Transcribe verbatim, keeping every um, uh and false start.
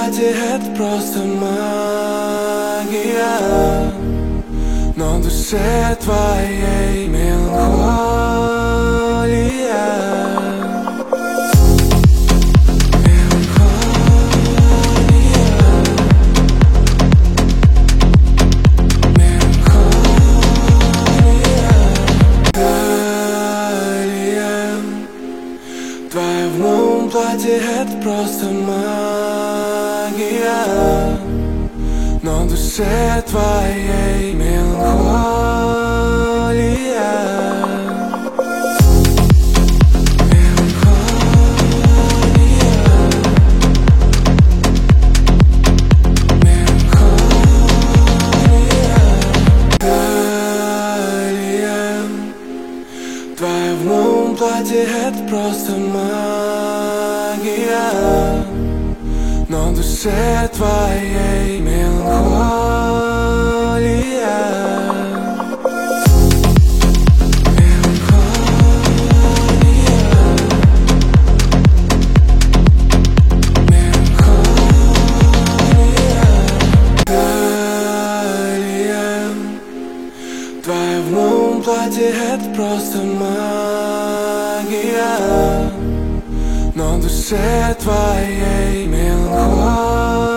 платье это просто магия, но в душе твоей меланхолия. Платье это просто магия, но в душе твоей меланхолия. Твоя в новом платье это просто магия, но в душе твоей меланхолия. Твоя в новом платье это просто магия, но в душе твоей меланхолия.